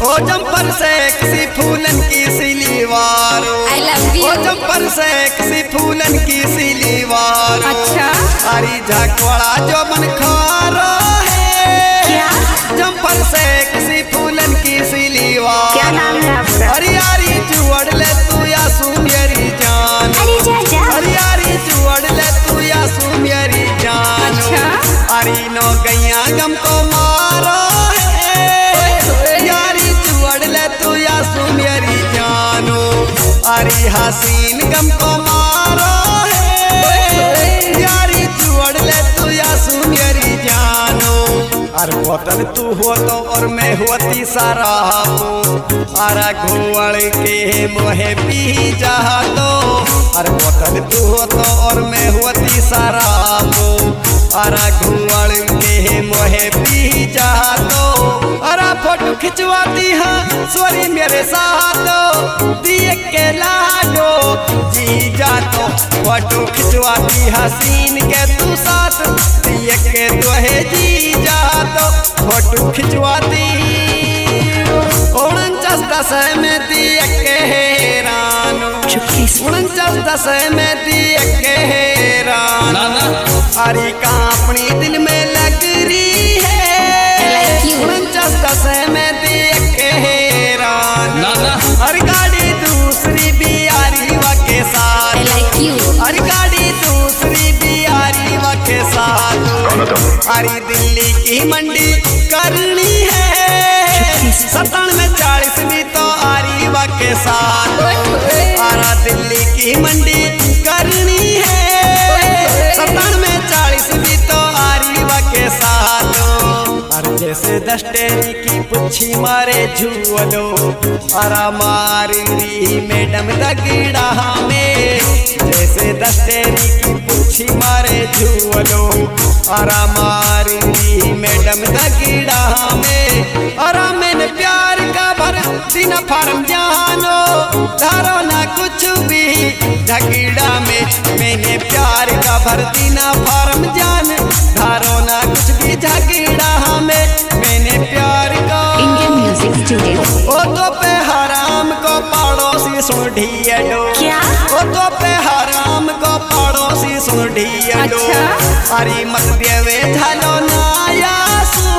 ओ jumper से किसी फूलन की सिलीवार, I love you. ओ जंपर से किसी फूलन की सिलीवार। अच्छा अरे झकवाड़ा जो मन खारा है, क्या? जंपर से किसी फूलन की सिलीवार। क्या नाम है आपका? अरे यारी जुअड़ ले तू या सुमेरी जान, अरे जा अरे यारी जुअड़ ले तू या सुमेरी जान। अच्छा अरे नो गैया गम को मारो है, यारी जुअड़ ले तू या सुमेरी जानो। अरे हसीन गम को मारो है, यारी जुअड़ ले तू या सुमेरी जानो। अरे बोतल तू हो तो और मैं होती शराबो, अरे घुवड़ के मोहे पी जा दो। अरे बोतल तू हो तो और मैं होती शराबो, अरे घुवड़ के मोहे पी जा दो। अरे फोटो खिंचवाती है सोरी मेरे साथ दिए के लाडो जी जा तो। फोटो खिंचवाती हसीन के तू साथ दिए के तोहे जी जा तो। फोटो खिंचवाती 49 10 में दिए के हैरानो, 49 10 में दिए के हैरान। अरे कहाँ अपनी दिल में लग रही है, 49 10 में दिए के हैरान। अरे गाड़ी दूसरी भी आ रही वा के साथ, अरे गाड़ी दूसरी भी आ रही वा के साथ। अरे दिल्ली की मंडी करनी है, 97 भी तो आ रही वा के साथ। अरे दिल्ली की मंडी करनी है, 97 भी तो आ रही वा के साथ। अरे जैसे दस्तेरी की पुच्छी मारे झूलो, अरा मारी मैडम दगड़ा में। जैसे दस्तेरी की पुच्छी मारे झूलो, अरा मारी मैडम दगड़ा में। अरा मैंने प्यार का भर दिन फार्म जानो, धारो ना कुछ भी झगड़ा में। मैंने प्यार का भर दिन फार्म जान, धारो ना कुछ भी झगड़ा में। मैंने प्यार का इंडियन म्यूजिक स्टूडियो। ओ तो पे हराम को पड़ोसी सुन ढियडो, क्या? ओ तो पे हराम को पड़ोसी सुन ढियडो। अच्छा? अरे मत देवे झालो नायासू,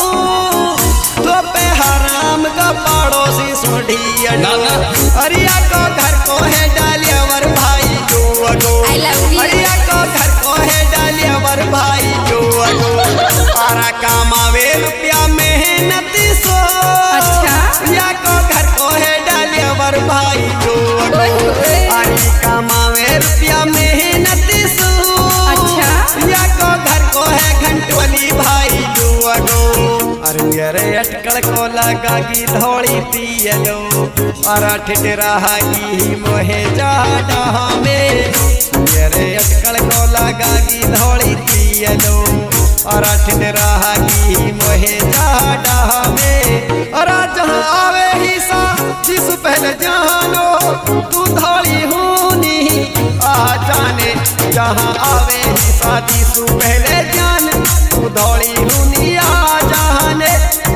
तो पे हराम को पड़ोसी सुन ढियडो। अरिया को घर को है डालियावर भाई जो अगो, I love you. अरिया को घर को है डालियावर भाई जो अगो। आरा कामावे रुपया मेहनत सो, अच्छा? या को घर को है डालियावर भाई जो अगो। अरे कामावे रुपया मेहनत सो, अच्छा? या को घर को है घंटवली भाई जो अगो। अरे मेरे अटकल को लगागी धौड़ी पियलो, अरा ठिठरागी मोहे जाडा में। मेरे अटकल को लगागी धौड़ी पियलो, अरा ठिठरागी मोहे जाडा में। अरा जहाँ आवे ही सा जिस पहले जानो, तू धौड़ी होनी आ जाने। जहाँ आवे ही शादी सु पहले जान, तू धौड़ी होनी आ जाने।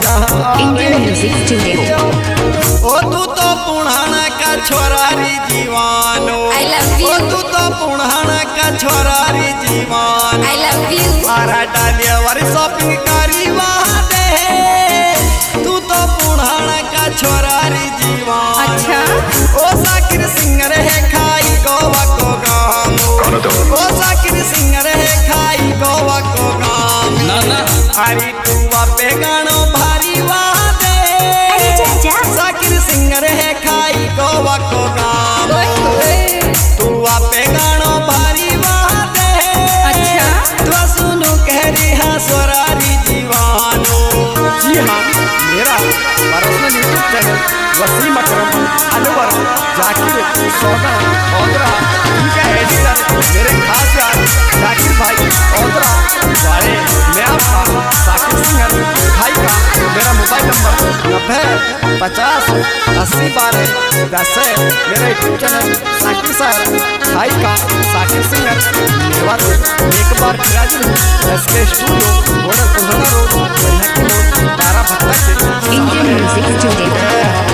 Indian music studio. ओ तू तो पुराना का छोरारी जीवानो, I love you. ओ तू तो पुराना का छोरारी जीवान। I love you. आरा डालिया वारी शॉपिंग करी वहाँ दे, तू तो पुराना का छोरारी जीवान। अच्छा? ओ साकिर सिंगर है खाई गोवा को गाम, ओ साकिर सिंगर है खाई गोवा को गाम। अरे तू पे गानो भारी वादे, जा साकिर सिंगर है खाई गोवा को गाम। तू पे गानो भारी वादे, अच्छा? तो सुनो कह रही हाँ स्वरारी जीवानो। जी हाँ, मेरा personal YouTube channel Wasim Akram Alwar Zakir सौदा औदरा, इनका एडिटर मेरे खास यार जाकिर भाई औदरा वाले। मैं आपका साकिर सिंगर भाई का मेरा मोबाइल नंबर 90 50 80 12 10 है। मेरा यूट्यूब चैनल साकिर सर भाई का साकिर सिंगर धन्यवाद। एक बार फिर SK स्टूडियो बॉर्डर 15 रोड, 12 भट्टा के इंडियन म्यूजिक स्टूडियो।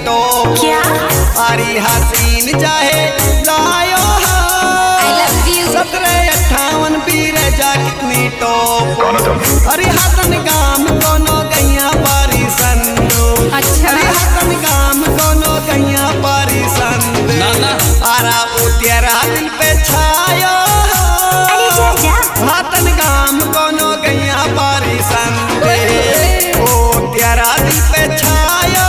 टॉप क्या? अरे हसीन चाहे लायो I love you. 1758 पीर जा कितनी टॉप अरे हसन गाम कोनो गैया पारी संदो अच्छा। अरे हसन गाम कोनो गैया पारी संदो आरा ओ तेरा दिल पे छायो अरे जा हसन गाम कोनो गैया पारी संदे ओ तेरा दिल पे छायो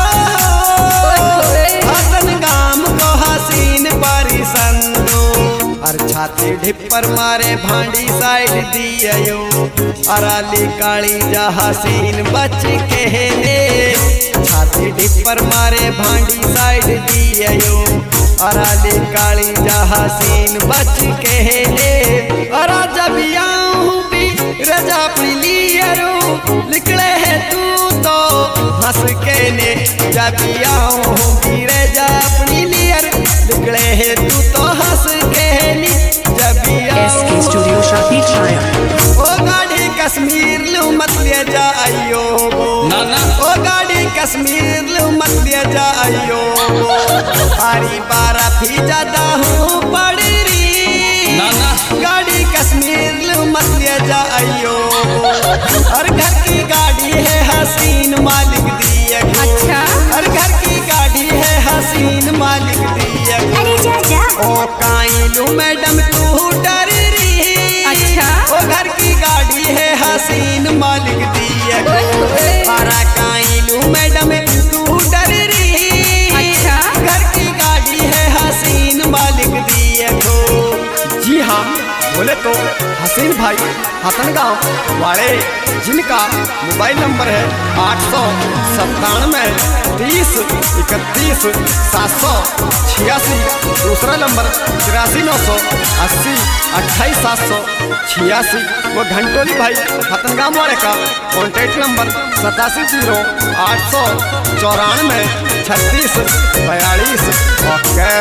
हसन गाम को हसीन पारी संदो और छाती ढिपर मारे भांडी साइड दियो अराली काली जा हसीन बच के ने छाती ढिपर मारे भांडी साइड दियो अराली काली जा हसीन बच के ने अरा जब आऊं भी रजा अपनी लियरो निकले है तू तो हंस के ने जब आऊं भी रजा अपनी लियर निकले है तू तो हंस के ने जब SK Studio Shafi Chaya. ओ गाड़ी कश्मीर लू मत ले जाइयो ओ गाड़ी कश्मीर लू मत ले जाइयो आरी बारा भी ज्यादा हूँ पड़ रही गाड़ी कश्मीर लू मत ले जाइयो और घर की गाड़ी है हसीन मालिक दिए अच्छा। और घर की गाड़ी है हसीन मालिक दिए अरे जा ओ काइलू मैडम तू डर रही अच्छा। ओ घर की गाड़ी है हसीन मालिक दिए अरा काइलू मैडम तू डर रही अच्छा। घर की गाड़ी है हसीन मालिक दिए जी हाँ बोले तो हसीन भाई हसन गाँव वाले जिनका मोबाइल नंबर है 800-57-30-31-786 दूसरा नंबर 83-980 28-786 वो घंटोली भाई हसन गाँव वाले का contact number 87-0-894-36-42 okay.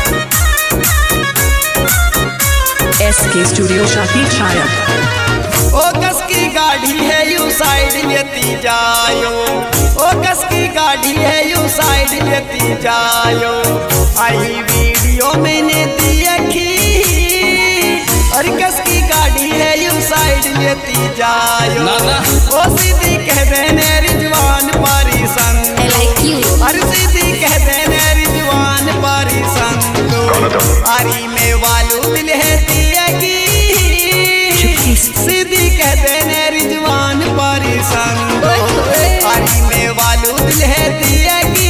SK Studio Shafi Chaya. ओ कस की गाड़ी है यू साइड लेती जायो ओ कस की गाड़ी है यू साइड लेती जायो आई वीडियो मैंने देखी और कस की गाड़ी है यू साइड लेती जायो ओ सीधी कह देने रिजवान पारी संग I like you. और सीधी कह देने रिजवान पारी संग आरी में वालू दिल है दिया की सीधी कह देने रिजवान पारी संग आरी में वालू दिल है दिया की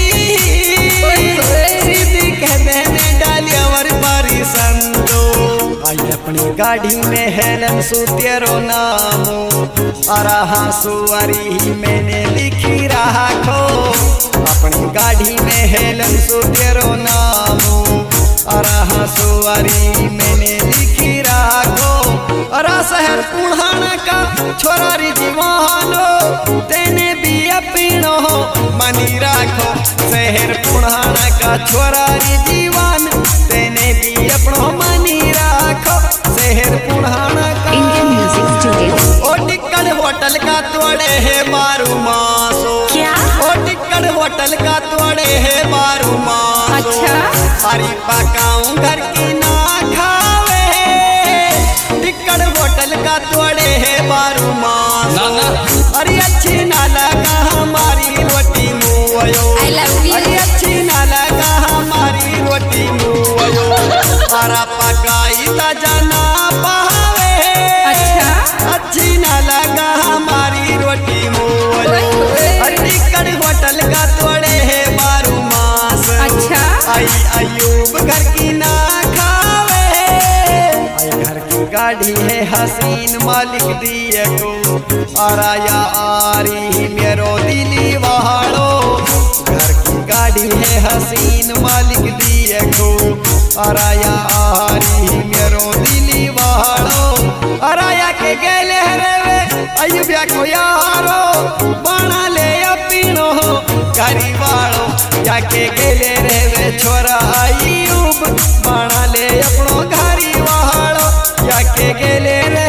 सीधी कह देने डालियावर पारी संदो आई अपनी गाड़ी में हेलन सुतेरो नामो अरा सुअरी मैंने लिखी रहा खो अपनी गाड़ी में हेलन सुतेरो नामो अरा सुअरी मैंने लिखी रहा खो अरा शहर पुढ़ाना का छोरारी जीवानो तेने भी अपनो मनी राखो शहर पुढ़ाना का छोरारी जीवान तेने भी अपनो मनी राखो शहर पुढ़ाना का Indian Music Studio. ओ टिक्कड़ होटल का तोड़े है मारू मासो क्या? ओ टिक्कड़ होटल का तोड़े है मारू मासो अच्छा। अरे पकाऊं घर की ना खावे टिक्कड़ होटल का तोड़े है मारू मासो अरे अच्छी ना लगा हमारी रोटी मुँहो I love you. अरे अच्छी ना लगा हमारी रोटी मुँहो अरा पकाई ताजा ना पावे अच्छा। अच्छी ना लगा हमारी रोटी मुँहो अरे टिक्कड़ होटल का तोड़े है मारू मास अच्छा। आई अयूब घर की ना खावे आई घर की गाड़ी है हसीन मालिक दिए को आराया आरी मेरो दिली वहाड़ो घर की गाड़ी है हसीन मालिक दिए को आराया आरी मेरो दिली वहाड़ो आराया के गेले रे अयुबिया को यारो बना ले अपनो गाड़ी वालो जाके गेले रे छोरा अयूब बना ले अपनो घरी वालो जाके गेले रे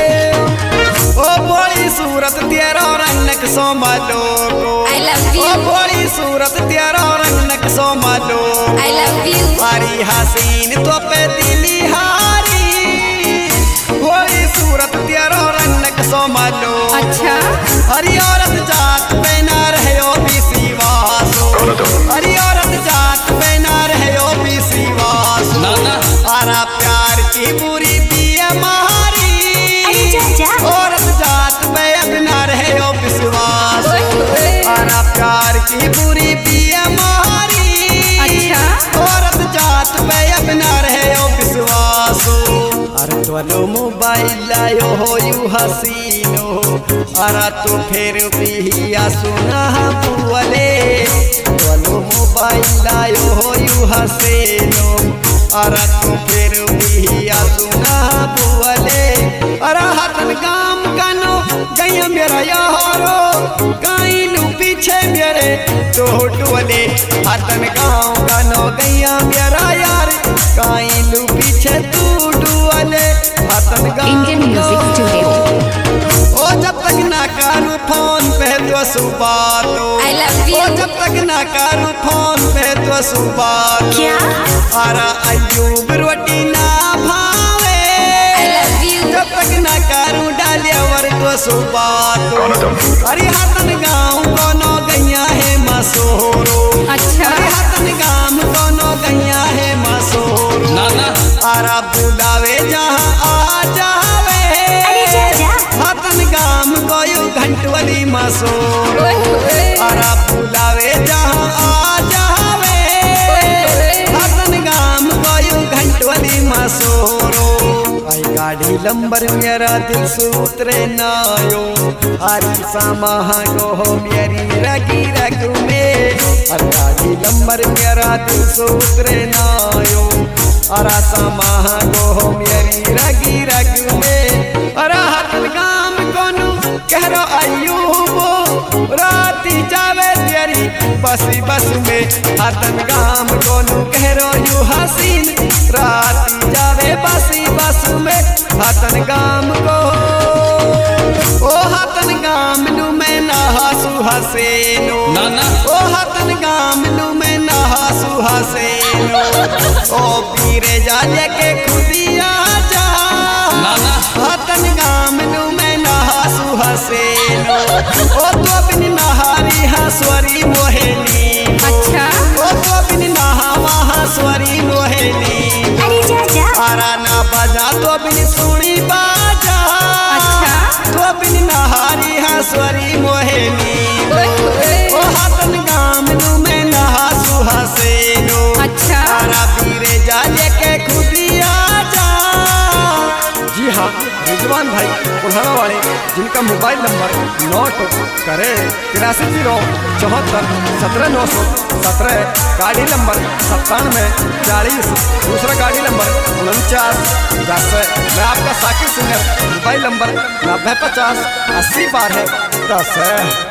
ओ बोली सूरत तेरा रंगक सोमलो को I love you. ओ बोली सूरत तेरा रंगक सोमलो I love you. हरी हसीन तो पे दिली हारी होई सूरत तेरो रंग सोमलो अच्छा हरी औरत जात पे ना रहे ओ विश्वासो हरी औरत जात पे ना रहे ओ विश्वासो आरा प्यार की बुरी दिया मारी अरे जा जा औरत जात पे अब ना रहे ओ विश्वास आरा प्यार की बुरी दिया मारी अच्छा औरत जात पे अब ना रहे ओ विश्वास अरे तोलो मोबाइल लायो हो यू हसीनो अरा तो फिर पिया सुना बुअले तोलो मोबाइल लायो हो यू हसीनो अरा तो फिर पिया सुना बुअले अरा हतन काम कनो गया मेरा यारो काइलू पीछे मेरे तो टुअले हतन गाँव कनो गया मेरा यार काइलू पीछे तू डुअले हतन Indian Music Studio. ओ जब तक ना करूँ फोन पे तो सुबह तो I love you. ओ जब तक ना करूँ फोन पे तो सुबह तो क्या? अरा अयूब रोटी ना भावे I love you. जब तक ना करूँ डालिया वर तो सुबह तो अरे हतन गाँव कोनो गैया है मसोरो अच्छा अरे हतन गाँव कोनो गैया है मसोरो अरा बुलावे जहाँ आ जावे अरे जा जा हतन गाँव कोयो घंटवली मसोरो अरा बुलावे जहाँ आ जावे हतन गाँव कोयो घंटवली मसोरो आई गाड़ी लंबर मेरा दिल सूत्रे नायो हरी समाह को मेरी रगी रग में हर गाड़ी लंबर मेरा दिल सूत्रे नायो अरा समाह को मेरी रगी रग में अरा हतन गाम कोनु कह रो अयूबो राती जावे तेरी बसी बस में हतन गाम कोनु कह रो यू हसीन राती जावे बसी बस में हतन गाम को ओ हतन गाम नु मैं ना हसू हसेनो ओ हतन गाम नु मैं ना हसू हसेनो ओ पीरे जाले के खुदिया जा हतन गाम नु मैं ना हसू हसेनो ओ तो बिन नहारी हसवरी मोहेली अच्छा ओ तो बिन नहावा हसवरी मोहेली अरे जा जा आरा ना बजा तो बिन सुनी बाजा अच्छा तो बिन नहारी हसवरी मोहेली ओ हतन गाम नु मैं नहासू हसेनो अच्छा आरा पीरे जाले के खुदिया जा जी हाँ रिजवान भाई पुराना वाले जिनका मोबाइल नंबर नोट करे 837474 गाड़ी नंबर 9740 दूसरा गाड़ी नंबर 4910 मैं आपका साकिब सिंगर मोबाइल नंबर 9050 80 12 10 है।